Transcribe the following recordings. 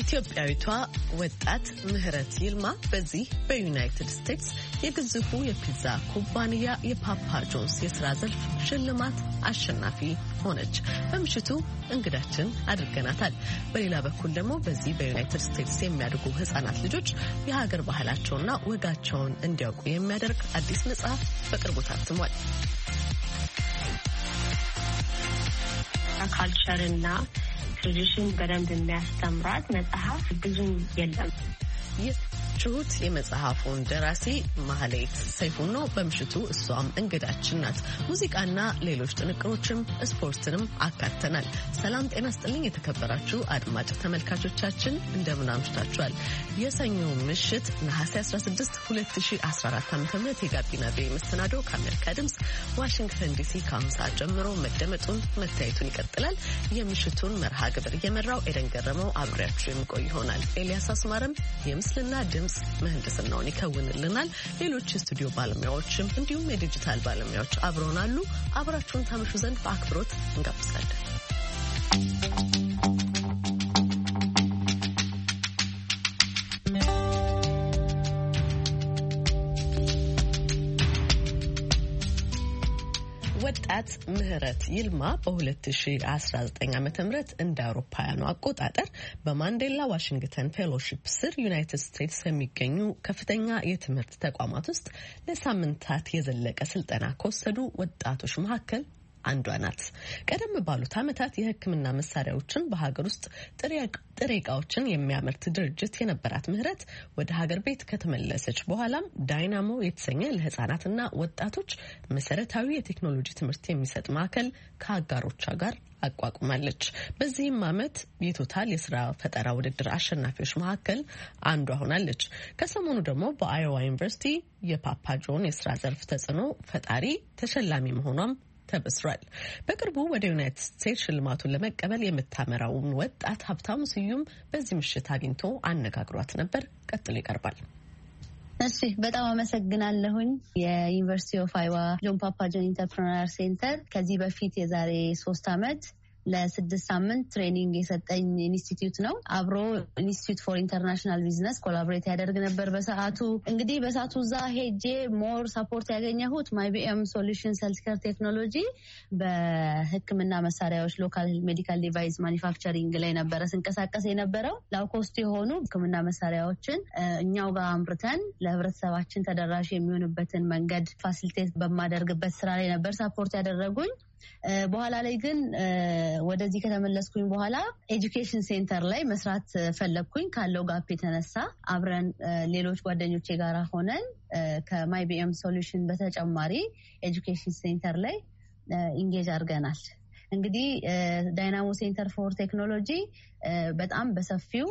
ኢትዮጵያዊቷ ወጣት ምህረት ይልማ በዚህ በዩናይትድ ስቴትስ የግዙፉ የፒዛ ኩባንያ የፓፓ ጆንስ የሥራ ዘርፍ ሽልማት አሸናፊ ሆነች። በምሽቱ እንግዳችን አድርገናታል። በሌላ በኩል ደግሞ በዚህ በዩናይትድ ስቴትስ የሚያድጉ ህጻናት ልጆች የሀገር ባህላቸውና ወጋቸውን እንዲያውቁ የሚያደርግ አዲስ መጽሐፍ በቅርቡ ታትሟል። ካልቸርና ትራዲሽን በደንብ የሚያስተምራት መጽሐፍ ብዙም የለም። ችሁት የመጽሐፉን ደራሲ ማህሌት ሰይፉን ነው። በምሽቱ እሷም እንግዳችን ናት። ሙዚቃና ሌሎች ጥንቅሮችም ስፖርትንም አካተናል። ሰላም ጤና ስጥልኝ የተከበራችሁ አድማጭ ተመልካቾቻችን እንደምን አምሽታችኋል? የሰኞ ምሽት ነሐሴ 16 2014 ዓ.ም የጋቢና ቤ መሰናዶ ከአሜሪካ ድምፅ ዋሽንግተን ዲሲ ከ50 ጀምሮ መደመጡን መታየቱን ይቀጥላል። የምሽቱን መርሃ ግብር እየመራው ኤደን ገረመው አብሬያችሁ የሚቆይ ይሆናል። ኤልያስ አስማረም የምስልና ድምፅ ምህንድስናውን ይከውንልናል። ሌሎች የስቱዲዮ ባለሙያዎችም እንዲሁም የዲጂታል ባለሙያዎች አብረውናሉ። አብራችሁን ታመሹ ዘንድ በአክብሮት እንጋብዛለን። ወጣት ምህረት ይልማ በ2019 ዓ.ም እንደ አውሮፓውያኑ አቆጣጠር በማንዴላ ዋሽንግተን ፌሎሺፕ ስር ዩናይትድ ስቴትስ የሚገኙ ከፍተኛ የትምህርት ተቋማት ውስጥ ለሳምንታት የዘለቀ ስልጠና ከወሰዱ ወጣቶች መካከል አንዷ ናት። ቀደም ባሉት ዓመታት የሕክምና መሳሪያዎችን በሀገር ውስጥ ጥሬ ዕቃዎችን የሚያመርት ድርጅት የነበራት ምህረት ወደ ሀገር ቤት ከተመለሰች በኋላም ዳይናሞ የተሰኘ ለህፃናትና ወጣቶች መሰረታዊ የቴክኖሎጂ ትምህርት የሚሰጥ ማዕከል ከአጋሮቿ ጋር አቋቁማለች። በዚህም ዓመት የቶታል የስራ ፈጠራ ውድድር አሸናፊዎች መካከል አንዷ ሆናለች። ከሰሞኑ ደግሞ በአዮዋ ዩኒቨርሲቲ የፓፓ ጆን የስራ ዘርፍ ተጽዕኖ ፈጣሪ ተሸላሚ መሆኗም ተበስሯል። በቅርቡ ወደ ዩናይትድ ስቴትስ ሽልማቱን ለመቀበል የምታመራውን ወጣት ሀብታሙ ስዩም በዚህ ምሽት አግኝቶ አነጋግሯት ነበር። ቀጥሎ ይቀርባል። እሺ፣ በጣም አመሰግናለሁኝ። የዩኒቨርሲቲ ኦፍ አይዋ ጆን ፓፓ ጆን ኢንተርፕረነር ሴንተር ከዚህ በፊት የዛሬ 3 ዓመት ለ6 ሳምንት ትሬኒንግ የሰጠኝ ኢንስቲትዩት ነው። አብሮ ኢንስቲትዩት ፎር ኢንተርናሽናል ቢዝነስ ኮላቦሬት ያደርግ ነበር። በሰዓቱ እዛ ሄጄ ሞር ሳፖርት ያገኘሁት ማይቢኤም ሶሉሽንስ ሄልዝኬር ቴክኖሎጂ በሕክምና መሳሪያዎች ሎካል ሜዲካል ዲቫይስ ማኒፋክቸሪንግ ላይ ነበረ ስንቀሳቀስ የነበረው። ላውኮስት የሆኑ ሕክምና መሳሪያዎችን እኛው ጋር አምርተን ለህብረተሰባችን ተደራሽ የሚሆንበትን መንገድ ፋሲሊቴት በማደርግበት ስራ ላይ ነበር ሳፖርት ያደረጉኝ። በኋላ ላይ ግን ወደዚህ ከተመለስኩኝ በኋላ ኤጁኬሽን ሴንተር ላይ መስራት ፈለግኩኝ። ካለው ጋፕ የተነሳ አብረን ሌሎች ጓደኞቼ ጋር ሆነን ከማይቢኤም ሶሉሽን በተጨማሪ ኤጁኬሽን ሴንተር ላይ ኢንጌጅ አድርገናል። እንግዲህ ዳይናሞ ሴንተር ፎር ቴክኖሎጂ በጣም በሰፊው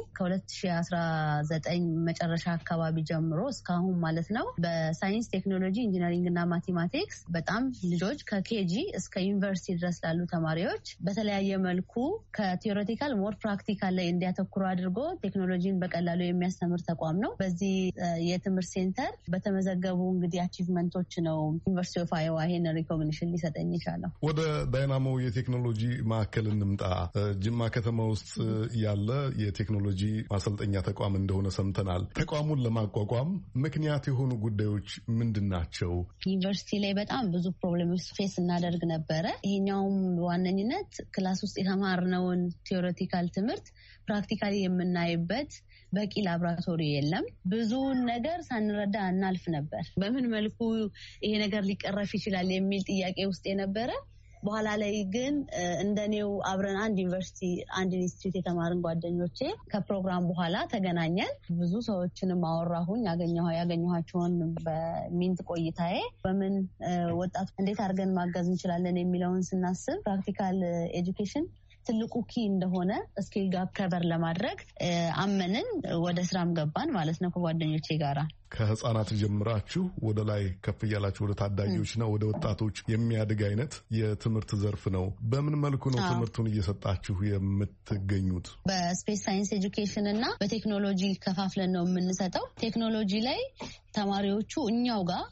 ከ2019 መጨረሻ አካባቢ ጀምሮ እስካሁን ማለት ነው በሳይንስ ቴክኖሎጂ፣ ኢንጂነሪንግ እና ማቴማቲክስ በጣም ልጆች ከኬጂ እስከ ዩኒቨርሲቲ ድረስ ላሉ ተማሪዎች በተለያየ መልኩ ከቲዮሬቲካል ሞር ፕራክቲካል ላይ እንዲያተኩሩ አድርጎ ቴክኖሎጂን በቀላሉ የሚያስተምር ተቋም ነው። በዚህ የትምህርት ሴንተር በተመዘገቡ እንግዲህ አቺቭመንቶች ነው ዩኒቨርሲቲ ኦፍ አይዋ ይሄን ሪኮግኒሽን ሊሰጠኝ ይቻላል። ወደ ዳይናሞ የቴክኖሎጂ ማዕከል እንምጣ። ጅማ ከተማ ውስጥ ያለ የቴክኖሎጂ ማሰልጠኛ ተቋም እንደሆነ ሰምተናል። ተቋሙን ለማቋቋም ምክንያት የሆኑ ጉዳዮች ምንድን ናቸው? ዩኒቨርሲቲ ላይ በጣም ብዙ ፕሮብሌሞች ፌስ እናደርግ ነበረ። ይሄኛውም በዋነኝነት ክላስ ውስጥ የተማርነውን ቲዮሬቲካል ትምህርት ፕራክቲካሊ የምናይበት በቂ ላብራቶሪ የለም። ብዙውን ነገር ሳንረዳ እናልፍ ነበር። በምን መልኩ ይሄ ነገር ሊቀረፍ ይችላል የሚል ጥያቄ ውስጥ የነበረ። በኋላ ላይ ግን እንደኔው አብረን አንድ ኢንስቲትዩት የተማርን ጓደኞቼ ከፕሮግራም በኋላ ተገናኘን። ብዙ ሰዎችንም አወራሁኝ። ያገኘኋቸውን በሚንት ቆይታዬ በምን ወጣቱ እንዴት አድርገን ማገዝ እንችላለን የሚለውን ስናስብ ፕራክቲካል ኤጁኬሽን ትልቁ ኪ እንደሆነ ስኪል ጋፕ ከበር ለማድረግ አመንን። ወደ ስራም ገባን ማለት ነው ከጓደኞቼ ጋራ። ከህፃናት ጀምራችሁ ወደ ላይ ከፍ እያላችሁ ወደ ታዳጊዎችና ወደ ወጣቶች የሚያድግ አይነት የትምህርት ዘርፍ ነው። በምን መልኩ ነው ትምህርቱን እየሰጣችሁ የምትገኙት? በስፔስ ሳይንስ ኤጁኬሽን እና በቴክኖሎጂ ከፋፍለን ነው የምንሰጠው። ቴክኖሎጂ ላይ ተማሪዎቹ እኛው ጋር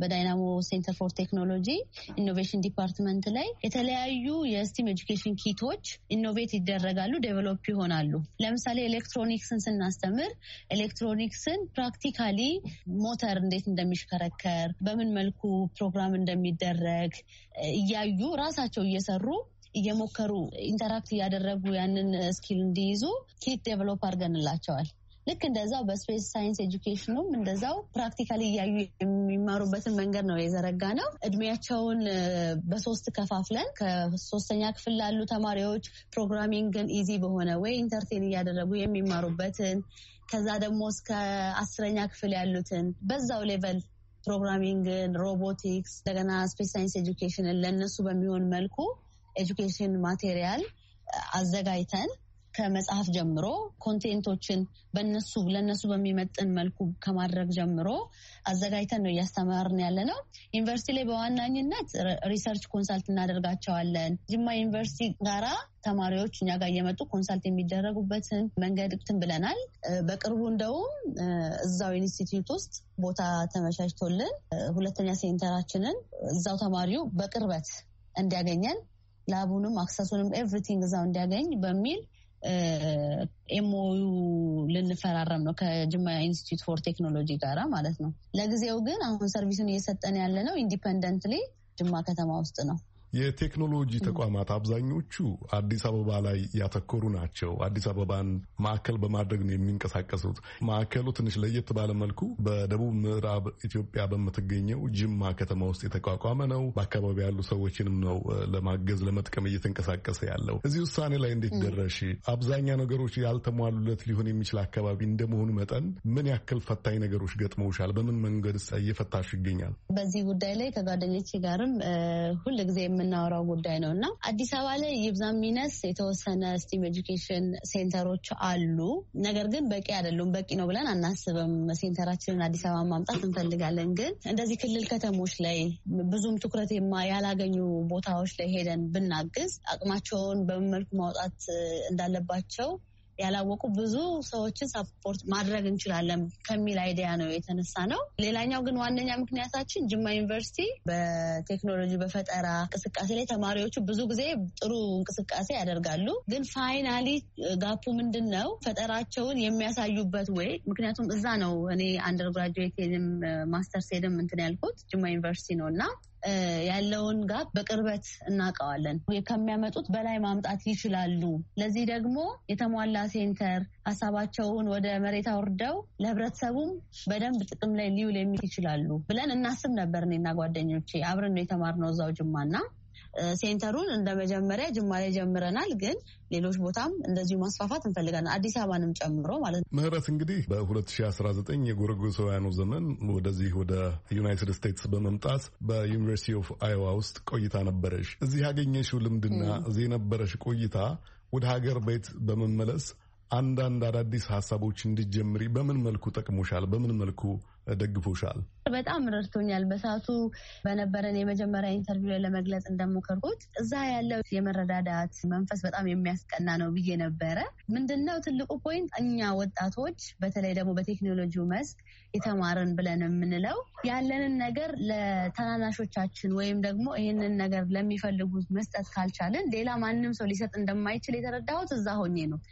በዳይናሞ ሴንተር ፎር ቴክኖሎጂ ኢኖቬሽን ዲፓርትመንት ላይ የተለያዩ የስቲም ኤጁኬሽን ኪቶች ኢኖቬት ይደረጋሉ፣ ዴቨሎፕ ይሆናሉ። ለምሳሌ ኤሌክትሮኒክስን ስናስተምር ኤሌክትሮኒክስን ፕራክቲካሊ ሞተር እንዴት እንደሚሽከረከር በምን መልኩ ፕሮግራም እንደሚደረግ እያዩ ራሳቸው እየሰሩ እየሞከሩ ኢንተራክት እያደረጉ ያንን ስኪል እንዲይዙ ኪት ዴቨሎፕ አድርገንላቸዋል። ልክ እንደዛው በስፔስ ሳይንስ ኤጁኬሽኑም እንደዛው ፕራክቲካሊ እያዩ የሚማሩበትን መንገድ ነው የዘረጋ ነው። እድሜያቸውን በሶስት ከፋፍለን ከ3ኛ ክፍል ላሉ ተማሪዎች ፕሮግራሚንግን ኢዚ በሆነ ወይ ኢንተርቴን እያደረጉ የሚማሩበትን፣ ከዛ ደግሞ እስከ 10ኛ ክፍል ያሉትን በዛው ሌቨል ፕሮግራሚንግን፣ ሮቦቲክስ፣ እንደገና ስፔስ ሳይንስ ኤጁኬሽንን ለነሱ በሚሆን መልኩ ኤጁኬሽን ማቴሪያል አዘጋጅተን ከመጽሐፍ ጀምሮ ኮንቴንቶችን ለነሱ በሚመጥን መልኩ ከማድረግ ጀምሮ አዘጋጅተን ነው እያስተማርን ያለ ነው። ዩኒቨርሲቲ ላይ በዋናኝነት ሪሰርች ኮንሳልት እናደርጋቸዋለን። ጅማ ዩኒቨርሲቲ ጋራ ተማሪዎች እኛ ጋር እየመጡ ኮንሳልት የሚደረጉበትን መንገድ ብለናል። በቅርቡ እንደውም እዛው ኢንስቲትዩት ውስጥ ቦታ ተመቻችቶልን 2ኛ ሴንተራችንን እዛው ተማሪው በቅርበት እንዲያገኘን ላቡንም አክሰሱንም ኤቭሪቲንግ እዛው እንዲያገኝ በሚል ኤምኦዩ ልንፈራረም ነው ከጅማ ኢንስቲትዩት ፎር ቴክኖሎጂ ጋራ ማለት ነው። ለጊዜው ግን አሁን ሰርቪሱን እየሰጠን ያለ ነው ኢንዲፔንደንትሊ ጅማ ከተማ ውስጥ ነው። የቴክኖሎጂ ተቋማት አብዛኞቹ አዲስ አበባ ላይ ያተኮሩ ናቸው። አዲስ አበባን ማዕከል በማድረግ ነው የሚንቀሳቀሱት። ማዕከሉ ትንሽ ለየት ባለ መልኩ በደቡብ ምዕራብ ኢትዮጵያ በምትገኘው ጅማ ከተማ ውስጥ የተቋቋመ ነው። በአካባቢ ያሉ ሰዎችንም ነው ለማገዝ ለመጥቀም እየተንቀሳቀሰ ያለው። እዚህ ውሳኔ ላይ እንዴት ደረሽ? አብዛኛ ነገሮች ያልተሟሉለት ሊሆን የሚችል አካባቢ እንደመሆኑ መጠን ምን ያክል ፈታኝ ነገሮች ገጥመውሻል? በምን መንገድ እየፈታሽ ይገኛል? በዚህ ጉዳይ ላይ ከጓደኞቼ ጋርም ሁልጊዜ የምናወራው ጉዳይ ነው እና አዲስ አበባ ላይ ይብዛም ሚነስ የተወሰነ ስቲም ኤጁኬሽን ሴንተሮች አሉ። ነገር ግን በቂ አይደሉም። በቂ ነው ብለን አናስብም። ሴንተራችንን አዲስ አበባ ማምጣት እንፈልጋለን። ግን እንደዚህ ክልል ከተሞች ላይ ብዙም ትኩረት ያላገኙ ቦታዎች ላይ ሄደን ብናግዝ አቅማቸውን በምን መልኩ ማውጣት እንዳለባቸው ያላወቁ ብዙ ሰዎችን ሰፖርት ማድረግ እንችላለን ከሚል አይዲያ ነው የተነሳ ነው። ሌላኛው ግን ዋነኛ ምክንያታችን ጅማ ዩኒቨርሲቲ በቴክኖሎጂ በፈጠራ እንቅስቃሴ ላይ ተማሪዎቹ ብዙ ጊዜ ጥሩ እንቅስቃሴ ያደርጋሉ። ግን ፋይናሊ ጋፑ ምንድን ነው? ፈጠራቸውን የሚያሳዩበት ወይ ምክንያቱም እዛ ነው እኔ አንደርግራጁዌትም ማስተርሴንም እንትን ያልኩት ጅማ ዩኒቨርሲቲ ነው እና ያለውን ጋር በቅርበት እናውቀዋለን። ከሚያመጡት በላይ ማምጣት ይችላሉ። ለዚህ ደግሞ የተሟላ ሴንተር ሀሳባቸውን ወደ መሬት አውርደው ለህብረተሰቡም በደንብ ጥቅም ላይ ሊውል ይችላሉ ብለን እናስብ ነበር። እኔና ጓደኞቼ አብረን ነው የተማርነው እዛው ጅማና ሴንተሩን እንደ መጀመሪያ ጅማ ላይ ጀምረናል። ግን ሌሎች ቦታም እንደዚሁ ማስፋፋት እንፈልጋለን፣ አዲስ አበባንም ጨምሮ ማለት ነው። ምህረት እንግዲህ በ2019 የጎረጎሳውያኑ ዘመን ወደዚህ ወደ ዩናይትድ ስቴትስ በመምጣት በዩኒቨርሲቲ ኦፍ አይዋ ውስጥ ቆይታ ነበረሽ። እዚህ ያገኘሽው ልምድና እዚህ የነበረሽ ቆይታ ወደ ሀገር ቤት በመመለስ አንዳንድ አዳዲስ ሀሳቦች እንዲጀምሪ በምን መልኩ ጠቅሞሻል? በምን መልኩ ደግፎሻል? በጣም ረድቶኛል። በሰዓቱ በነበረን የመጀመሪያ ኢንተርቪው ላይ ለመግለጽ እንደሞከርኩት እዛ ያለው የመረዳዳት መንፈስ በጣም የሚያስቀና ነው ብዬ ነበረ። ምንድነው ትልቁ ፖይንት እኛ ወጣቶች በተለይ ደግሞ በቴክኖሎጂው መስክ የተማርን ብለን የምንለው ያለንን ነገር ለተናናሾቻችን ወይም ደግሞ ይህንን ነገር ለሚፈልጉት መስጠት ካልቻልን ሌላ ማንም ሰው ሊሰጥ እንደማይችል የተረዳሁት እዛ ሆኜ ነው።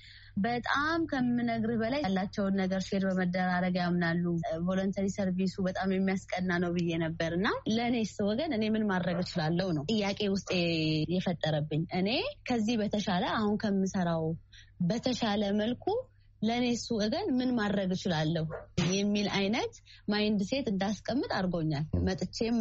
በጣም ከምነግርህ በላይ ያላቸውን ነገር ሼር በመደራረግ ያምናሉ። ቮለንተሪ ሰርቪሱ በጣም የሚያስቀና ነው ብዬ ነበር እና ለእኔስ ወገን እኔ ምን ማድረግ እችላለሁ ነው ጥያቄ ውስጥ የፈጠረብኝ። እኔ ከዚህ በተሻለ አሁን ከምሰራው በተሻለ መልኩ ለእኔ እሱ ወገን ምን ማድረግ እችላለሁ የሚል አይነት ማይንድ ሴት እንዳስቀምጥ አድርጎኛል። መጥቼም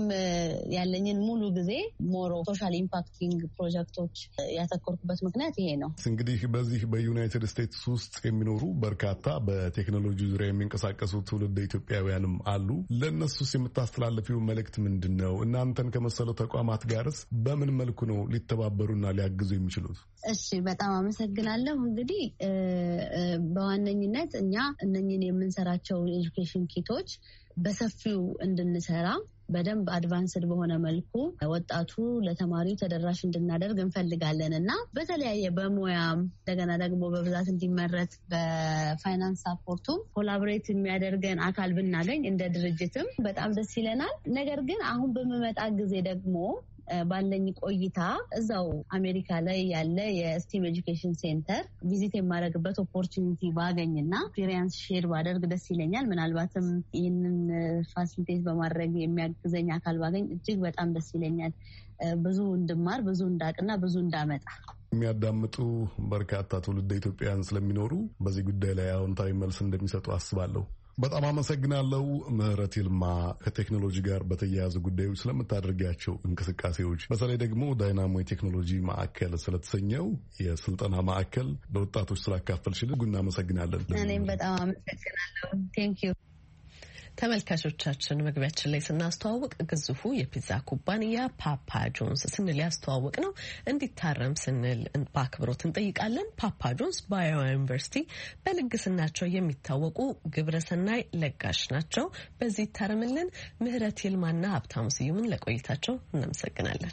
ያለኝን ሙሉ ጊዜ ሞሮ ሶሻል ኢምፓክቲንግ ፕሮጀክቶች ያተኮርኩበት ምክንያት ይሄ ነው። እንግዲህ በዚህ በዩናይትድ ስቴትስ ውስጥ የሚኖሩ በርካታ በቴክኖሎጂ ዙሪያ የሚንቀሳቀሱ ትውልድ ኢትዮጵያውያንም አሉ። ለእነሱስ የምታስተላልፊው መልእክት ምንድን ነው? እናንተን ከመሰሉ ተቋማት ጋርስ በምን መልኩ ነው ሊተባበሩና ሊያግዙ የሚችሉት? እሺ፣ በጣም አመሰግናለሁ። እንግዲህ በዋነኝነት እኛ እነኝን የምንሰራቸው ኤጁኬሽን ኪቶች በሰፊው እንድንሰራ በደንብ አድቫንስድ በሆነ መልኩ ወጣቱ ለተማሪው ተደራሽ እንድናደርግ እንፈልጋለን እና በተለያየ በሙያም እንደገና ደግሞ በብዛት እንዲመረት በፋይናንስ ሳፖርቱ ኮላቦሬት የሚያደርገን አካል ብናገኝ እንደ ድርጅትም በጣም ደስ ይለናል። ነገር ግን አሁን በመመጣ ጊዜ ደግሞ ባለኝ ቆይታ እዛው አሜሪካ ላይ ያለ የስቲም ኤጁኬሽን ሴንተር ቪዚት የማደርግበት ኦፖርቹኒቲ ባገኝና ኤክስፒሪየንስ ሼር ባደርግ ደስ ይለኛል። ምናልባትም ይህንን ፋሲሊቴት በማድረግ የሚያግዘኝ አካል ባገኝ እጅግ በጣም ደስ ይለኛል። ብዙ እንድማር፣ ብዙ እንዳቅና ብዙ እንዳመጣ የሚያዳምጡ በርካታ ትውልደ ኢትዮጵያውያን ስለሚኖሩ በዚህ ጉዳይ ላይ አዎንታዊ መልስ እንደሚሰጡ አስባለሁ። በጣም አመሰግናለሁ ምህረት ይልማ። ከቴክኖሎጂ ጋር በተያያዙ ጉዳዮች ስለምታደርጋቸው እንቅስቃሴዎች፣ በተለይ ደግሞ ዳይናሞ የቴክኖሎጂ ማዕከል ስለተሰኘው የስልጠና ማዕከል ለወጣቶች ስላካፈልሽልን እናመሰግናለን። እኔም በጣም አመሰግናለሁ። ቴንክ ዩ። ተመልካቾቻችን መግቢያችን ላይ ስናስተዋውቅ ግዙፉ የፒዛ ኩባንያ ፓፓ ጆንስ ስንል ያስተዋወቅ ነው እንዲታረም ስንል በአክብሮት እንጠይቃለን። ፓፓ ጆንስ በአዮዋ ዩኒቨርሲቲ በልግስናቸው የሚታወቁ ግብረሰናይ ለጋሽ ናቸው። በዚህ ይታረምልን። ምህረት ይልማና ሀብታሙ ስዩምን ለቆይታቸው እናመሰግናለን።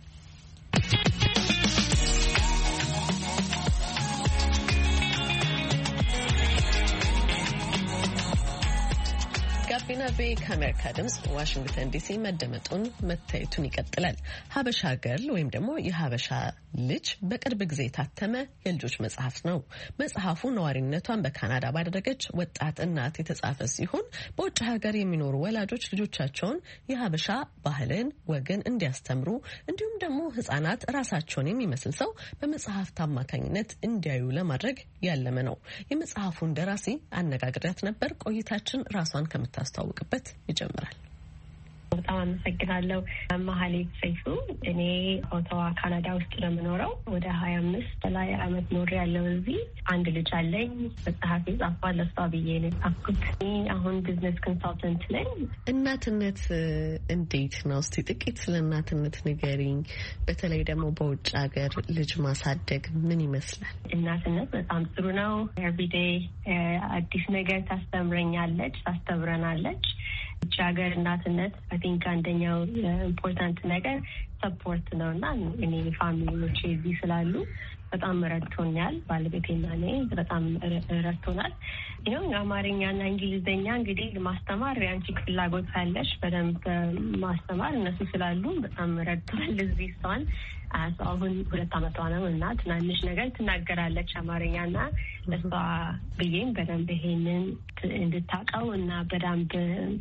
ጋቢና ቤ ከአሜሪካ ድምጽ ዋሽንግተን ዲሲ መደመጡን መታየቱን ይቀጥላል። ሀበሻ ገርል ወይም ደግሞ የሀበሻ ልጅ በቅርብ ጊዜ የታተመ የልጆች መጽሐፍ ነው። መጽሐፉ ነዋሪነቷን በካናዳ ባደረገች ወጣት እናት የተጻፈ ሲሆን በውጭ ሀገር የሚኖሩ ወላጆች ልጆቻቸውን የሀበሻ ባህልን፣ ወግን እንዲያስተምሩ እንዲሁም ደግሞ ሕጻናት ራሳቸውን የሚመስል ሰው በመጽሐፍት አማካኝነት እንዲያዩ ለማድረግ ያለመ ነው። የመጽሐፉን ደራሲ አነጋግሪያት ነበር። ቆይታችን ራሷን ከምታስተዋውቅበት ይጀምራል። በጣም አመሰግናለሁ። መሀሌት ሰይፉ። እኔ ኦቶዋ ካናዳ ውስጥ ነው የምኖረው። ወደ 25 በላይ አመት ኖሬ ያለው እዚህ። አንድ ልጅ አለኝ። መጽሐፍ የጻፍኩት ለሷ ብዬ ነው የጻፍኩት። አሁን ቢዝነስ ኮንሳልተንት ነኝ። እናትነት እንዴት ነው? እስቲ ጥቂት ስለ እናትነት ንገሪኝ። በተለይ ደግሞ በውጭ ሀገር ልጅ ማሳደግ ምን ይመስላል? እናትነት በጣም ጥሩ ነው። ኤቭሪዴይ አዲስ ነገር ታስተምረኛለች፣ ታስተምረናለች። ውጭ ሀገር እናትነት አይ ቲንክ አንደኛው ኢምፖርታንት ነገር ሰፖርት ነው እና እኔ ፋሚሊዎቼ እዚህ ስላሉ በጣም ረድቶኛል። ባለቤቴና እኔ በጣም ረድቶናል። ይኸው አማርኛና እንግሊዝኛ እንግዲህ ማስተማር የአንቺ ፍላጎት ካለሽ በደንብ ማስተማር እነሱ ስላሉ በጣም ረድቶናል። እዚህ እሷን አሁን 2 አመቷ ነው እና ትናንሽ ነገር ትናገራለች አማርኛና ለሷ ብዬም በደንብ ይሄንን እንድታውቀው እና በደንብ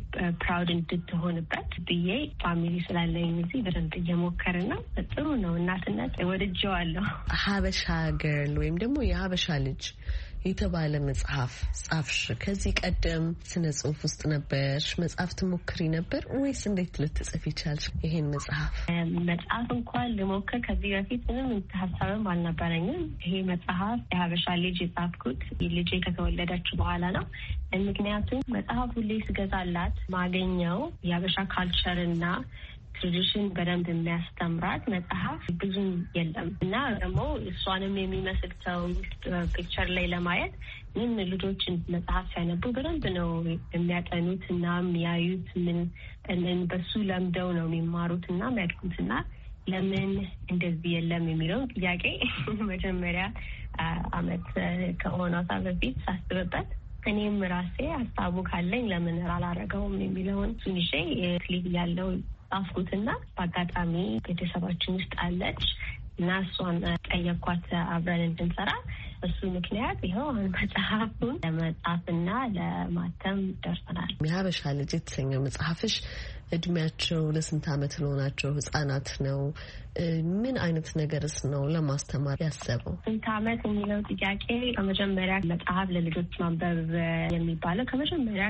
ፕራውድ እንድትሆንበት ብዬ ፋሚሊ ስላለኝ እዚህ በደንብ እየሞከርን ነው። ጥሩ ነው። እናትነት ወድጄዋለሁ። ሀበሻ ገርል ወይም ደግሞ የሀበሻ ልጅ የተባለ መጽሐፍ ጻፍሽ። ከዚህ ቀደም ስነ ጽሁፍ ውስጥ ነበርሽ? መጽሐፍ ትሞክሪ ነበር ወይስ እንዴት ልትጽፍ ይቻልሽ ይሄን መጽሐፍ? መጽሐፍ እንኳን ልሞክር ከዚህ በፊት ምንም ሀሳብም አልነበረኝም። ይሄ መጽሐፍ የሀበሻ ልጅ የጻፍኩት ልጄ ከተወለደች በኋላ ነው። ምክንያቱም መጽሐፍ ሁሌ ስገዛላት ማገኘው የሀበሻ ካልቸር እና ትራዲሽን በደንብ የሚያስተምራት መጽሐፍ ብዙም የለም እና ደግሞ እሷንም የሚመስል ሰው ፒክቸር ላይ ለማየት ምን ልጆችን መጽሐፍ ሲያነቡ በደንብ ነው የሚያጠኑት እና የሚያዩት ምን በሱ ለምደው ነው የሚማሩት እና የሚያድጉት እና ለምን እንደዚህ የለም የሚለውን ጥያቄ መጀመሪያ አመት ከሆኗታ በፊት ሳስብበት እኔም ራሴ ሀሳቡ ካለኝ ለምን አላረገውም የሚለውን ሱኒሼ ክሊክ ያለው ጻፍኩትና በአጋጣሚ ቤተሰባችን ውስጥ አለች እና እሷን ጠየኳት አብረን እንድንሰራ። እሱ ምክንያት ይኸው መጽሐፉን ለመጻፍና ለማተም ደርሰናል። የሀበሻ ልጅ የተሰኘው መጽሐፍሽ እድሜያቸው ለስንት አመት ለሆናቸው ህጻናት ነው? ምን አይነት ነገርስ ነው ለማስተማር ያሰበው? ስንት አመት የሚለው ጥያቄ ከመጀመሪያ መጽሐፍ ለልጆች ማንበብ የሚባለው ከመጀመሪያ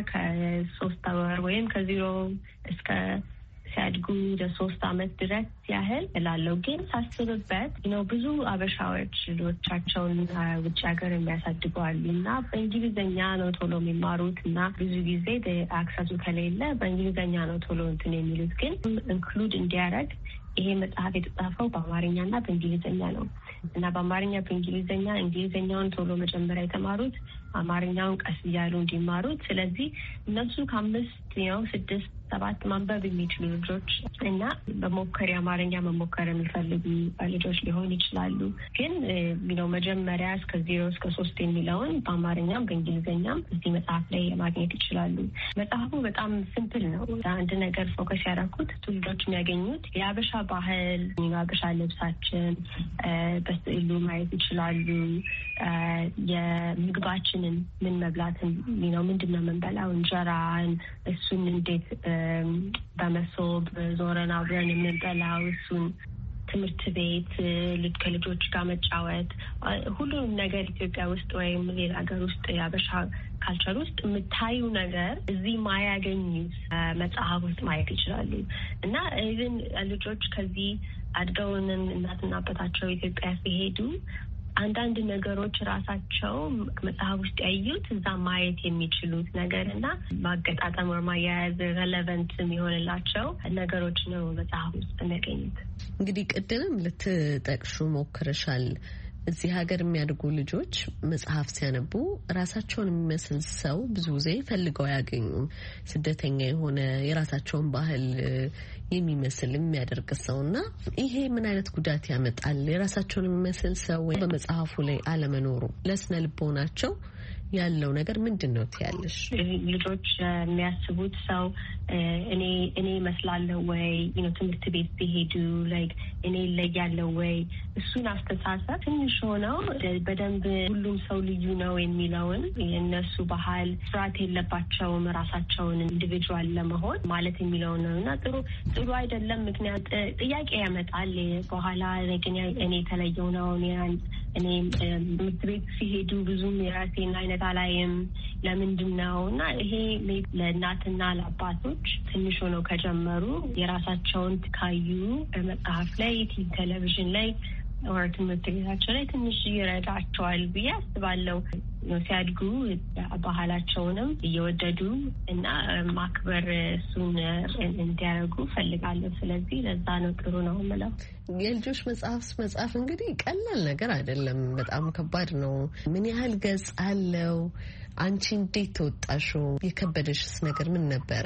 ከ3 ወር ወይም ከ0 እስከ ሲያድጉ ለ3 አመት ድረስ ያህል እላለሁ። ግን ሳስብበት ነው ብዙ አበሻዎች ልጆቻቸውን ውጭ ሀገር የሚያሳድገዋሉ እና በእንግሊዝኛ ነው ቶሎ የሚማሩት እና ብዙ ጊዜ አክሰሱ ከሌለ በእንግሊዝኛ ነው ቶሎ እንትን የሚሉት። ግን ኢንክሉድ እንዲያደርግ ይሄ መጽሐፍ የተጻፈው በአማርኛና በእንግሊዝኛ ነው እና በአማርኛ በእንግሊዝኛ እንግሊዝኛውን ቶሎ መጀመሪያ የተማሩት አማርኛውን ቀስ እያሉ እንዲማሩት። ስለዚህ እነሱ ከ5 ነው 6-7 ማንበብ የሚችሉ ልጆች እና በሞከር የአማርኛ መሞከር የሚፈልጉ ልጆች ሊሆን ይችላሉ። ግን ነው መጀመሪያ እስከ 0 እስከ 3 የሚለውን በአማርኛም በእንግሊዝኛም እዚህ መጽሐፍ ላይ ማግኘት ይችላሉ። መጽሐፉ በጣም ሲምፕል ነው። አንድ ነገር ፎከስ ያደረኩት ልጆች የሚያገኙት የአበሻ ባህል፣ የአበሻ ልብሳችን በስዕሉ ማየት ይችላሉ። የምግባችንን ምን መብላትን ነው ምንድነው የምንበላው፣ እንጀራን እሱን እንዴት በመሶብ ዞረን አብረን የምንበላው እሱን፣ ትምህርት ቤት ከልጆች ጋር መጫወት፣ ሁሉንም ነገር ኢትዮጵያ ውስጥ ወይም ሌላ ሀገር ውስጥ የአበሻ ካልቸር ውስጥ የምታዩ ነገር እዚህ ማያገኙት መጽሐፍ ውስጥ ማየት ይችላሉ እና ኢቭን ልጆች ከዚህ አድገውንም እናትና አባታቸው ኢትዮጵያ ሲሄዱ አንዳንድ ነገሮች ራሳቸው መጽሐፍ ውስጥ ያዩት እዛ ማየት የሚችሉት ነገር እና ማገጣጠም ወር ማያያዝ ሬሌቨንት የሚሆንላቸው ነገሮች ነው መጽሐፍ ውስጥ የሚያገኙት። እንግዲህ ቅድምም ልትጠቅሹ ሞክረሻል። እዚህ ሀገር የሚያድጉ ልጆች መጽሐፍ ሲያነቡ ራሳቸውን የሚመስል ሰው ብዙ ጊዜ ፈልገው አያገኙም። ስደተኛ የሆነ የራሳቸውን ባህል የሚመስል የሚያደርግ ሰው እና ይሄ ምን አይነት ጉዳት ያመጣል? የራሳቸውን የሚመስል ሰው በመጽሐፉ ላይ አለመኖሩ ለስነ ልቦናቸው ያለው ነገር ምንድን ነው ትያለሽ? ልጆች የሚያስቡት ሰው እኔ መስላለሁ ወይ ትምህርት ቤት ሲሄዱ ላይክ እኔ እለያለሁ ወይ እሱን አስተሳሰብ ትንሽ ሆነው በደንብ ሁሉም ሰው ልዩ ነው የሚለውን የእነሱ ባህል ስርዓት የለባቸውም ራሳቸውን ኢንዲቪጁዋል ለመሆን ማለት የሚለውን ነው እና ጥሩ አይደለም። ምክንያት ጥያቄ ያመጣል በኋላ እኔ የተለየው ነው እኔ ትምህርት ቤት ሲሄዱ ብዙም የራሴን አይነት አላይም ለምንድን ነው እና ይሄ ለእናትና ለአባቶች ትንሽ ሆነው ከጀመሩ የራሳቸውን ካዩ በመጽሐፍ ላይ ቴሌቪዥን ላይ ወር ትምህርት ቤታቸው ላይ ትንሽ ይረዳቸዋል ብዬ አስባለሁ። ሲያድጉ ባህላቸውንም እየወደዱ እና ማክበር እሱን እንዲያደርጉ ፈልጋለሁ። ስለዚህ ለዛ ነው ጥሩ ነው የምለው። የልጆች መጽሐፍ እንግዲህ ቀላል ነገር አይደለም፣ በጣም ከባድ ነው። ምን ያህል ገጽ አለው? አንቺ እንዴት ተወጣሽው? የከበደሽስ ነገር ምን ነበረ?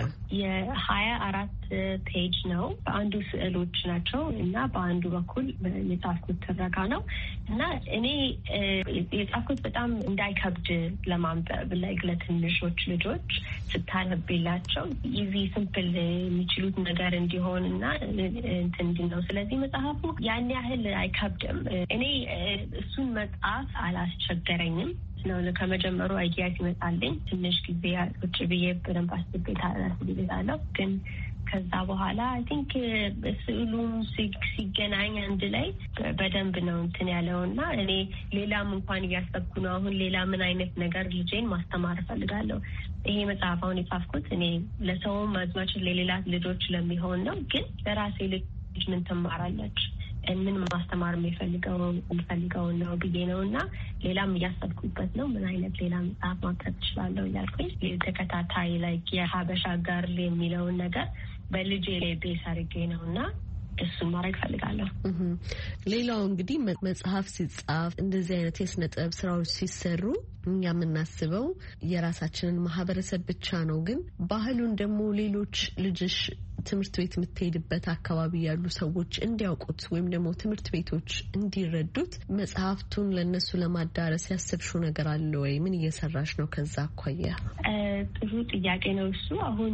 24 ፔጅ ነው። በአንዱ ስዕሎች ናቸው እና በአንዱ በኩል የጻፍኩት ትረካ ነው እና እኔ የጻፍኩት በጣም እንዳይከብድ ለማንበብ ለትንሾች ልጆች ስታነብላቸው ኢዚ ሲምፕል የሚችሉት ነገር እንዲሆን እና እንትን ነው። ስለዚህ መጽሐፉ ያን ያህል አይከብድም። እኔ እሱን መጽሐፍ አላስቸገረኝም ነው። ከመጀመሩ አይዲያ ሲመጣልኝ ትንሽ ጊዜ ቁጭ ብዬ በደንብ አስቤታለሁ። ግን ከዛ በኋላ አይ ቲንክ ስዕሉም ሲገናኝ አንድ ላይ በደንብ ነው እንትን ያለው እና እኔ ሌላም እንኳን እያሰብኩ ነው። አሁን ሌላ ምን አይነት ነገር ልጄን ማስተማር እፈልጋለሁ። ይሄ መጽሐፍ አሁን የጻፍኩት እኔ ለሰውም አዝማች ለሌላ ልጆች ለሚሆን ነው። ግን ለራሴ ልጅ ምን ትማራለች ምን ማስተማር የሚፈልገውን ነው ብዬ ነው እና ሌላም እያሰብኩበት ነው። ምን አይነት ሌላ መጽሐፍ ማቅረብ እችላለሁ እያልኩኝ ተከታታይ ላይ የሀበሻ ጋርል የሚለውን ነገር በልጄ ላይ ቤስ አድርጌ ነው እና እሱን ማድረግ ፈልጋለሁ። ሌላው እንግዲህ መጽሐፍ ሲጻፍ እንደዚህ አይነት የስነ ጥበብ ስራዎች ሲሰሩ እኛ የምናስበው የራሳችንን ማህበረሰብ ብቻ ነው። ግን ባህሉን ደግሞ ሌሎች ልጅሽ ትምህርት ቤት የምትሄድበት አካባቢ ያሉ ሰዎች እንዲያውቁት ወይም ደግሞ ትምህርት ቤቶች እንዲረዱት መጽሐፍቱን ለነሱ ለማዳረስ ያሰብሽው ነገር አለ ወይ? ምን እየሰራሽ ነው ከዛ አኳያ? ጥሩ ጥያቄ ነው እሱ። አሁን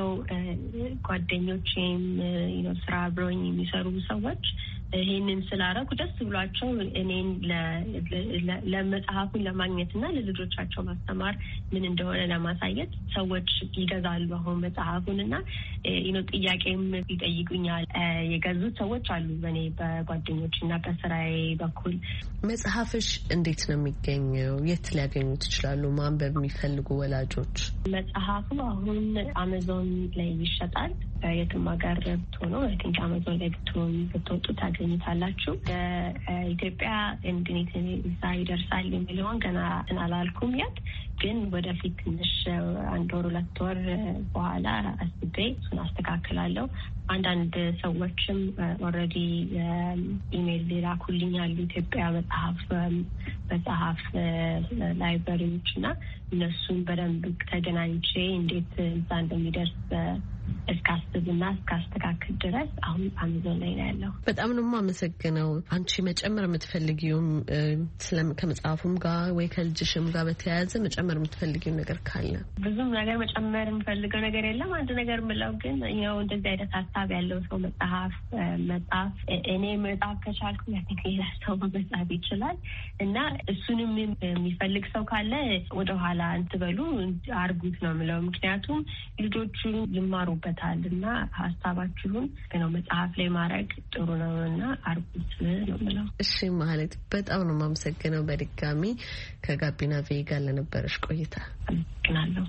ጓደኞቼም ስራ አብረውኝ የሚሰሩ ሰዎች ይሄንን ስላረኩ ደስ ብሏቸው እኔን ለመጽሐፉን ለማግኘትና ለልጆቻቸው ማስተማር ምን እንደሆነ ለማሳየት ሰዎች ይገዛሉ አሁን መጽሐፉን እና ጥያቄም ይጠይቁኛል። የገዙት ሰዎች አሉ በእኔ በጓደኞች እና በስራዬ በኩል። መጽሐፍሽ እንዴት ነው የሚገኘው? የት ሊያገኙት ይችላሉ ማንበብ የሚፈልጉ ወላጆች? መጽሐፉ አሁን አማዞን ላይ ይሸጣል። የትም ሀገር ብትሆኑ አይ ቲንክ አማዞን ላይ ብትወጡ ታገኙታላችሁ። ኢትዮጵያ እንግዲህ እዛ ይደርሳል የሚለውን ገና አላልኩም የት ግን ወደፊት ትንሽ 1 ወር 2 ወር በኋላ አስቤ እሱን አስተካክላለሁ። አንዳንድ ሰዎችም ኦልሬዲ ኢሜል ላኩልኝ ያሉ ኢትዮጵያ መጽሐፍ ላይብረሪዎች እና እነሱን በደንብ ተገናኝቼ እንዴት እዛ እንደሚደርስ እስካስብና እስካስተካክል ድረስ አሁን አማዞን ላይ ነው ያለው። በጣም ነው የማመሰግነው። አንቺ መጨመር የምትፈልጊውም ከመጽሐፉም ጋር ወይ ከልጅሽም ጋር በተያያዘ መጨመር የምትፈልጊው ነገር ካለ? ብዙም ነገር መጨመር የምፈልገው ነገር የለም። አንድ ነገር የምለው ግን ያው እንደዚህ አይነት ሀሳብ ያለው ሰው መጽሐፍ እኔ መጽሐፍ ከቻልኩ ሌላ ሰው መጽሐፍ ይችላል እና እሱንም የሚፈልግ ሰው ካለ ወደኋላ እንትበሉ አርጉት ነው የምለው። ምክንያቱም ልጆቹ ይማሩበታል እና ሀሳባችሁን ነው መጽሐፍ ላይ ማድረግ ጥሩ ነው እና አርጉት ነው የምለው። እሺ ማለት በጣም ነው የማመሰግነው በድጋሚ ከጋቢና ቬጋ ለነበረሽ ቆይታ አመሰግናለሁ።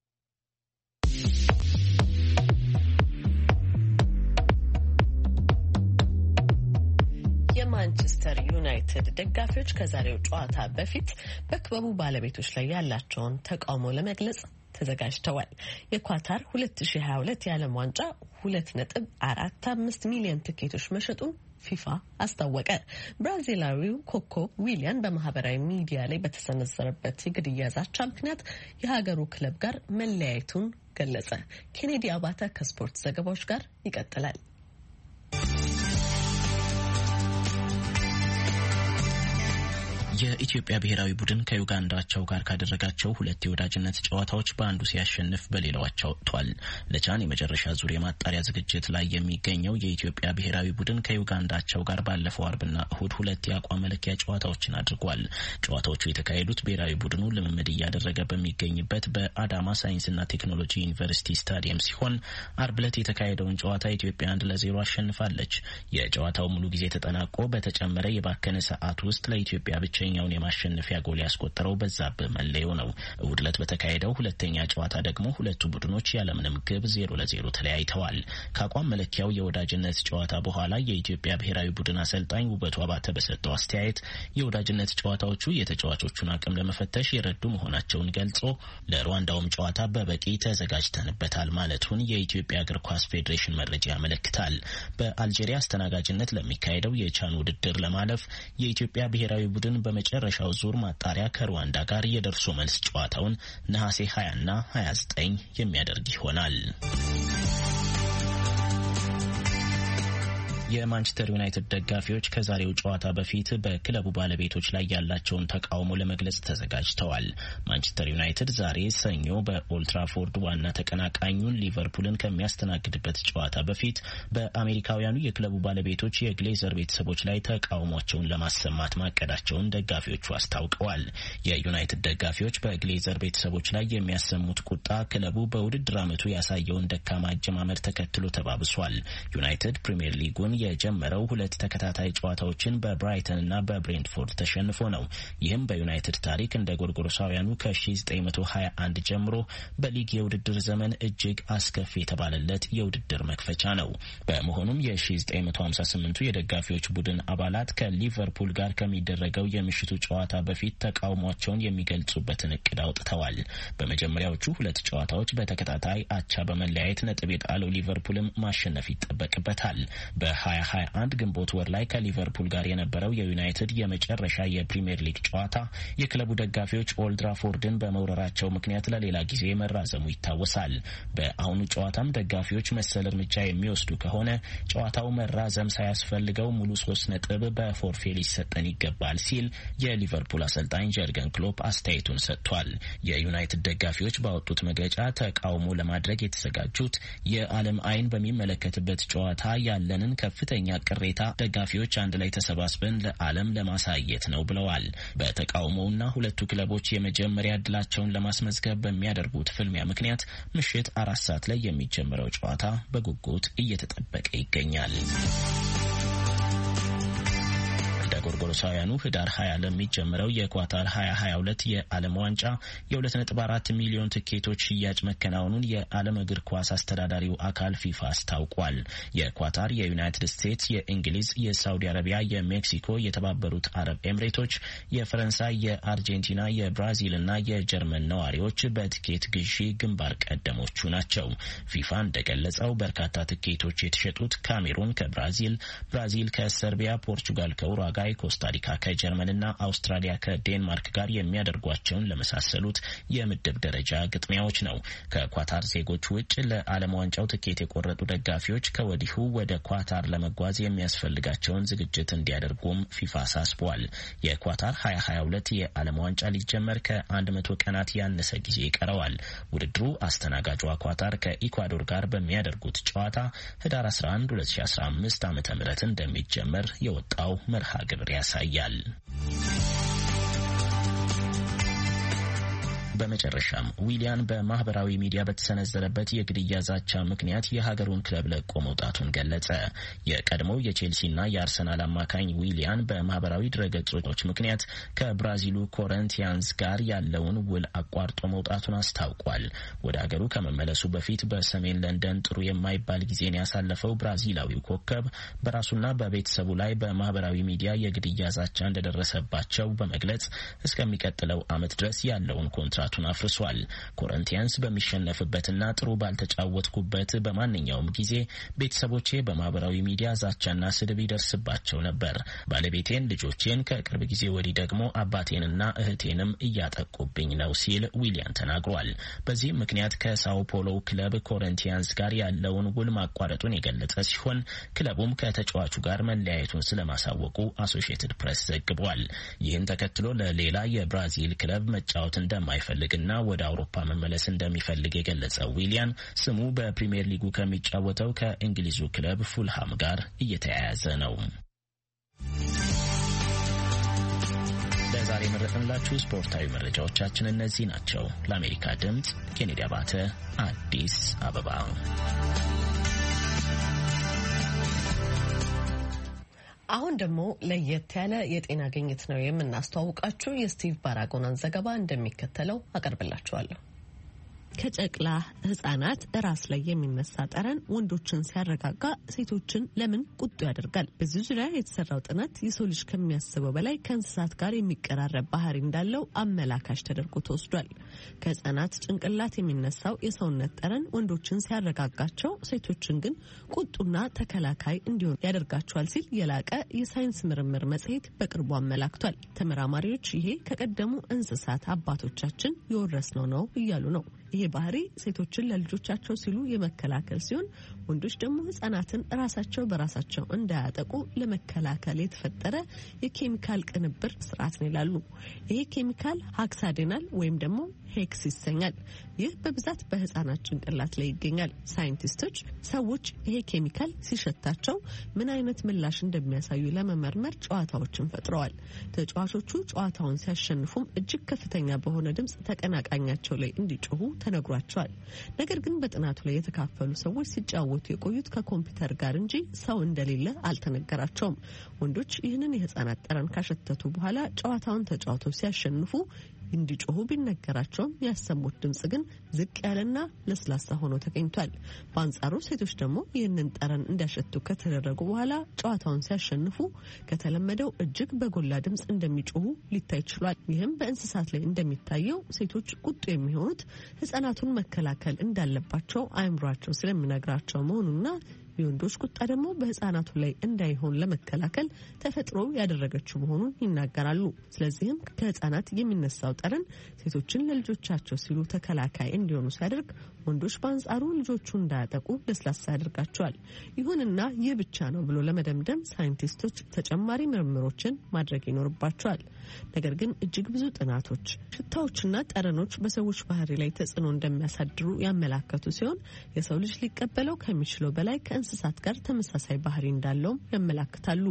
የማንቸስተር ዩናይትድ ደጋፊዎች ከዛሬው ጨዋታ በፊት በክለቡ ባለቤቶች ላይ ያላቸውን ተቃውሞ ለመግለጽ ተዘጋጅተዋል። የኳታር 2022 የዓለም ዋንጫ 2.45 ሚሊዮን ትኬቶች መሸጡን ፊፋ አስታወቀ። ብራዚላዊው ኮኮ ዊሊያን በማህበራዊ ሚዲያ ላይ በተሰነዘረበት የግድያ ዛቻ ምክንያት የሀገሩ ክለብ ጋር መለያየቱን ገለጸ። ኬኔዲ አባተ ከስፖርት ዘገባዎች ጋር ይቀጥላል። የኢትዮጵያ ብሔራዊ ቡድን ከዩጋንዳ አቻው ጋር ካደረጋቸው 2 የወዳጅነት ጨዋታዎች በአንዱ ሲያሸንፍ በሌላው አቻ ወጥቷል። ለቻን የመጨረሻ ዙር የማጣሪያ ዝግጅት ላይ የሚገኘው የኢትዮጵያ ብሔራዊ ቡድን ከዩጋንዳ አቻው ጋር ባለፈው አርብና እሁድ 2 የአቋም መለኪያ ጨዋታዎችን አድርጓል። ጨዋታዎቹ የተካሄዱት ብሔራዊ ቡድኑ ልምምድ እያደረገ በሚገኝበት በአዳማ ሳይንስና ቴክኖሎጂ ዩኒቨርሲቲ ስታዲየም ሲሆን አርብ ዕለት የተካሄደውን ጨዋታ ኢትዮጵያ 1-0 አሸንፋለች። የጨዋታው ሙሉ ጊዜ ተጠናቆ በተጨመረ የባከነ ሰዓት ውስጥ ለኢትዮጵያ ብቸኛውን የማሸነፊያ ጎል ያስቆጠረው በዛብህ መለዮ ነው። እሁድ ዕለት በተካሄደው ሁለተኛ ጨዋታ ደግሞ ሁለቱ ቡድኖች ያለምንም ግብ 0-0 ተለያይተዋል። ከአቋም መለኪያው የወዳጅነት ጨዋታ በኋላ የኢትዮጵያ ብሔራዊ ቡድን አሰልጣኝ ውበቱ አባተ በሰጠው አስተያየት የወዳጅነት ጨዋታዎቹ የተጫዋቾቹን አቅም ለመፈተሽ የረዱ መሆናቸውን ገልጾ ለሩዋንዳውም ጨዋታ በበቂ ተዘጋጅተንበታል ማለቱን የኢትዮጵያ እግር ኳስ ፌዴሬሽን መረጃ ያመለክታል። በአልጄሪያ አስተናጋጅነት ለሚካሄደው የቻን ውድድር ለማለፍ የኢትዮጵያ ብሔራዊ ቡድን በመጨረሻው ዙር ማጣሪያ ከሩዋንዳ ጋር የደርሶ መልስ ጨዋታውን ነሐሴ 20 እና 29 የሚያደርግ ይሆናል። የማንቸስተር ዩናይትድ ደጋፊዎች ከዛሬው ጨዋታ በፊት በክለቡ ባለቤቶች ላይ ያላቸውን ተቃውሞ ለመግለጽ ተዘጋጅተዋል። ማንቸስተር ዩናይትድ ዛሬ ሰኞ በኦልትራፎርድ ዋና ተቀናቃኙን ሊቨርፑልን ከሚያስተናግድበት ጨዋታ በፊት በአሜሪካውያኑ የክለቡ ባለቤቶች የግሌዘር ቤተሰቦች ላይ ተቃውሟቸውን ለማሰማት ማቀዳቸውን ደጋፊዎቹ አስታውቀዋል። የዩናይትድ ደጋፊዎች በግሌዘር ቤተሰቦች ላይ የሚያሰሙት ቁጣ ክለቡ በውድድር ዓመቱ ያሳየውን ደካማ አጀማመር ተከትሎ ተባብሷል። ዩናይትድ ፕሪሚየር ሊጉን የጀመረው 2 ተከታታይ ጨዋታዎችን በብራይተንና በብሬንትፎርድ ተሸንፎ ነው። ይህም በዩናይትድ ታሪክ እንደ ጎርጎሮሳውያኑ ከ1921 ጀምሮ በሊግ የውድድር ዘመን እጅግ አስከፊ የተባለለት የውድድር መክፈቻ ነው። በመሆኑም የ1958ቱ የደጋፊዎች ቡድን አባላት ከሊቨርፑል ጋር ከሚደረገው የምሽቱ ጨዋታ በፊት ተቃውሟቸውን የሚገልጹበትን እቅድ አውጥተዋል። በመጀመሪያዎቹ 2 ጨዋታዎች በተከታታይ አቻ በመለያየት ነጥብ የጣለው ሊቨርፑልም ማሸነፍ ይጠበቅበታል። በ2021 ግንቦት ወር ላይ ከሊቨርፑል ጋር የነበረው የዩናይትድ የመጨረሻ የፕሪሚየር ሊግ ጨዋታ የክለቡ ደጋፊዎች ኦልድ ትራፎርድን በመውረራቸው ምክንያት ለሌላ ጊዜ መራዘሙ ይታወሳል። በአሁኑ ጨዋታም ደጋፊዎች መሰል እርምጃ የሚወስዱ ከሆነ ጨዋታው መራዘም ሳያስፈልገው ሙሉ 3 ነጥብ በፎርፌ ሊሰጠን ይገባል ሲል የሊቨርፑል አሰልጣኝ ጀርገን ክሎፕ አስተያየቱን ሰጥቷል። የዩናይትድ ደጋፊዎች ባወጡት መግለጫ ተቃውሞ ለማድረግ የተዘጋጁት የዓለም አይን በሚመለከትበት ጨዋታ ያለንን ከፍተኛ ቅሬታ ደጋፊዎች አንድ ላይ ተሰባስበን ለዓለም ለማሳየት ነው ብለዋል። በተቃውሞውና ሁለቱ ክለቦች የመጀመሪያ ዕድላቸውን ለማስመዝገብ በሚያደርጉት ፍልሚያ ምክንያት ምሽት 4 ሰዓት ላይ የሚጀምረው ጨዋታ በጉጉት እየተጠበቀ ይገኛል። በጎርጎሮሳውያኑ ህዳር 20 ለሚጀምረው የኳታር 2022 የዓለም ዋንጫ የ2.4 ሚሊዮን ትኬቶች ሽያጭ መከናወኑን የዓለም እግር ኳስ አስተዳዳሪው አካል ፊፋ አስታውቋል። የኳታር፣ የዩናይትድ ስቴትስ፣ የእንግሊዝ፣ የሳውዲ አረቢያ፣ የሜክሲኮ፣ የተባበሩት አረብ ኤምሬቶች፣ የፈረንሳይ፣ የአርጀንቲና፣ የብራዚልና የጀርመን ነዋሪዎች በትኬት ግዢ ግንባር ቀደሞቹ ናቸው። ፊፋ እንደገለጸው በርካታ ትኬቶች የተሸጡት ካሜሩን ከብራዚል፣ ብራዚል ከሰርቢያ፣ ፖርቹጋል ከኡሩጓይ፣ ኮስታሪካ ከጀርመንና አውስትራሊያ ከዴንማርክ ጋር የሚያደርጓቸውን ለመሳሰሉት የምድብ ደረጃ ግጥሚያዎች ነው። ከኳታር ዜጎች ውጭ ለዓለም ዋንጫው ትኬት የቆረጡ ደጋፊዎች ከወዲሁ ወደ ኳታር ለመጓዝ የሚያስፈልጋቸውን ዝግጅት እንዲያደርጉም ፊፋ አሳስቧል። የኳታር 2022 የዓለም ዋንጫ ሊጀመር ከ100 ቀናት ያነሰ ጊዜ ይቀረዋል። ውድድሩ አስተናጋጇ ኳታር ከኢኳዶር ጋር በሚያደርጉት ጨዋታ ህዳር 11 2015 ዓ.ም እንደሚጀመር የወጣው መርሃ ግብር ያሳያል። በመጨረሻም ዊሊያን በማህበራዊ ሚዲያ በተሰነዘረበት የግድያ ዛቻ ምክንያት የሀገሩን ክለብ ለቆ መውጣቱን ገለጸ። የቀድሞው የቼልሲና የአርሰናል አማካኝ ዊሊያን በማህበራዊ ድረገጾች ምክንያት ከብራዚሉ ኮረንቲያንስ ጋር ያለውን ውል አቋርጦ መውጣቱን አስታውቋል። ወደ ሀገሩ ከመመለሱ በፊት በሰሜን ለንደን ጥሩ የማይባል ጊዜን ያሳለፈው ብራዚላዊው ኮከብ በራሱና በቤተሰቡ ላይ በማህበራዊ ሚዲያ የግድያ ዛቻ እንደደረሰባቸው በመግለጽ እስከሚቀጥለው ዓመት ድረስ ያለውን ኮንትራቱን አፍርሷል። ኮረንቲያንስ በሚሸነፍበትና ጥሩ ባልተጫወትኩበት በማንኛውም ጊዜ ቤተሰቦቼ በማህበራዊ ሚዲያ ዛቻና ስድብ ይደርስባቸው ነበር። ባለቤቴን፣ ልጆቼን፣ ከቅርብ ጊዜ ወዲህ ደግሞ አባቴንና እህቴንም እያጠቁብኝ ነው ሲል ዊሊያን ተናግሯል። በዚህም ምክንያት ከሳኦ ፖሎ ክለብ ኮረንቲያንስ ጋር ያለውን ውል ማቋረጡን የገለጸ ሲሆን ክለቡም ከተጫዋቹ ጋር መለያየቱን ስለማሳወቁ አሶሺየትድ ፕሬስ ዘግቧል። ይህን ተከትሎ ለሌላ የብራዚል ክለብ መጫወት እንደማይፈልግና ወደ አውሮፓ መመለስ እንደሚፈልግ የገለጸው ዊሊያን ስሙ በፕሪሚየር ሊጉ ከሚጫወተው ከእንግሊዙ ክለብ ፉልሃም ጋር እየተያያዘ ነው። ለዛሬ መረጥንላችሁ ስፖርታዊ መረጃዎቻችን እነዚህ ናቸው። ለአሜሪካ ድምጽ ኬኔዲ አባተ፣ አዲስ አበባ። አሁን ደግሞ ለየት ያለ የጤና ግኝት ነው የምናስተዋውቃችሁ። የስቲቭ ባራጎናን ዘገባ እንደሚከተለው አቀርብላችኋለሁ። ከጨቅላ ህጻናት ራስ ላይ የሚነሳ ጠረን ወንዶችን ሲያረጋጋ ሴቶችን ለምን ቁጡ ያደርጋል? በዚህ ዙሪያ የተሰራው ጥናት የሰው ልጅ ከሚያስበው በላይ ከእንስሳት ጋር የሚቀራረብ ባህሪ እንዳለው አመላካሽ ተደርጎ ተወስዷል። ከህጻናት ጭንቅላት የሚነሳው የሰውነት ጠረን ወንዶችን ሲያረጋጋቸው፣ ሴቶችን ግን ቁጡና ተከላካይ እንዲሆኑ ያደርጋቸዋል ሲል የላቀ የሳይንስ ምርምር መጽሔት በቅርቡ አመላክቷል። ተመራማሪዎች ይሄ ከቀደሙ እንስሳት አባቶቻችን የወረስነው ነው እያሉ ነው። ይሄ ባህሪ ሴቶችን ለልጆቻቸው ሲሉ የመከላከል ሲሆን ወንዶች ደግሞ ህጻናትን ራሳቸው በራሳቸው እንዳያጠቁ ለመከላከል የተፈጠረ የኬሚካል ቅንብር ስርዓት ነው ይላሉ። ይሄ ኬሚካል ሀክሳዴናል ወይም ደግሞ ሄክስ ይሰኛል። ይህ በብዛት በህጻናት ጭንቅላት ላይ ይገኛል። ሳይንቲስቶች ሰዎች ይሄ ኬሚካል ሲሸታቸው ምን አይነት ምላሽ እንደሚያሳዩ ለመመርመር ጨዋታዎችን ፈጥረዋል። ተጫዋቾቹ ጨዋታውን ሲያሸንፉም እጅግ ከፍተኛ በሆነ ድምጽ ተቀናቃኛቸው ላይ እንዲጮሁ ተነግሯቸዋል። ነገር ግን በጥናቱ ላይ የተካፈሉ ሰዎች ሲጫወቱ የቆዩት ከኮምፒውተር ጋር እንጂ ሰው እንደሌለ አልተነገራቸውም። ወንዶች ይህንን የህጻናት ጠረን ካሸተቱ በኋላ ጨዋታውን ተጫውተው ሲያሸንፉ እንዲጮሁ ቢነገራቸውም ያሰሙት ድምጽ ግን ዝቅ ያለና ለስላሳ ሆኖ ተገኝቷል። በአንጻሩ ሴቶች ደግሞ ይህንን ጠረን እንዲያሸቱ ከተደረጉ በኋላ ጨዋታውን ሲያሸንፉ ከተለመደው እጅግ በጎላ ድምጽ እንደሚጮሁ ሊታይ ችሏል። ይህም በእንስሳት ላይ እንደሚታየው ሴቶች ቁጡ የሚሆኑት ህጻናቱን መከላከል እንዳለባቸው አእምሯቸው ስለሚነግራቸው መሆኑና የወንዶች ቁጣ ደግሞ በህጻናቱ ላይ እንዳይሆን ለመከላከል ተፈጥሮ ያደረገችው መሆኑን ይናገራሉ። ስለዚህም ከህጻናት የሚነሳው ጠረን ሴቶችን ለልጆቻቸው ሲሉ ተከላካይ እንዲሆኑ ሲያደርግ፣ ወንዶች በአንጻሩ ልጆቹ እንዳያጠቁ ለስላሳ ያደርጋቸዋል። ይሁንና ይህ ብቻ ነው ብሎ ለመደምደም ሳይንቲስቶች ተጨማሪ ምርምሮችን ማድረግ ይኖርባቸዋል። ነገር ግን እጅግ ብዙ ጥናቶች ሽታዎችና ጠረኖች በሰዎች ባህሪ ላይ ተጽዕኖ እንደሚያሳድሩ ያመላከቱ ሲሆን የሰው ልጅ ሊቀበለው ከሚችለው በላይ ከእንስሳት ጋር ተመሳሳይ ባህሪ እንዳለውም ያመላክታሉ።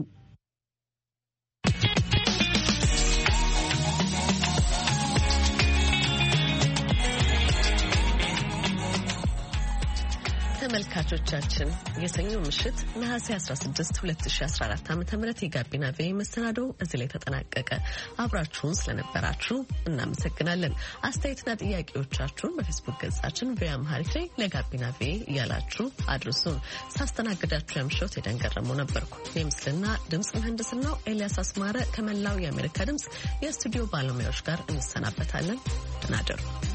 ተመልካቾቻችን የሰኞ ምሽት ነሐሴ 16 2014 ዓ.ም የጋቢና ቪኦኤ መሰናዶ እዚህ ላይ ተጠናቀቀ። አብራችሁን ስለነበራችሁ እናመሰግናለን። አስተያየትና ጥያቄዎቻችሁን በፌስቡክ ገጻችን ቪኦኤ አምሃሪክ ላይ ለጋቢና ቪኦኤ እያላችሁ አድርሱን። ሳስተናግዳችሁ ያምሽት የደንገረመው ነበርኩ። የምስልና ድምጽ ምህንድስናው ኤልያስ አስማረ ከመላው የአሜሪካ ድምጽ የስቱዲዮ ባለሙያዎች ጋር እንሰናበታለን። ተናደሩ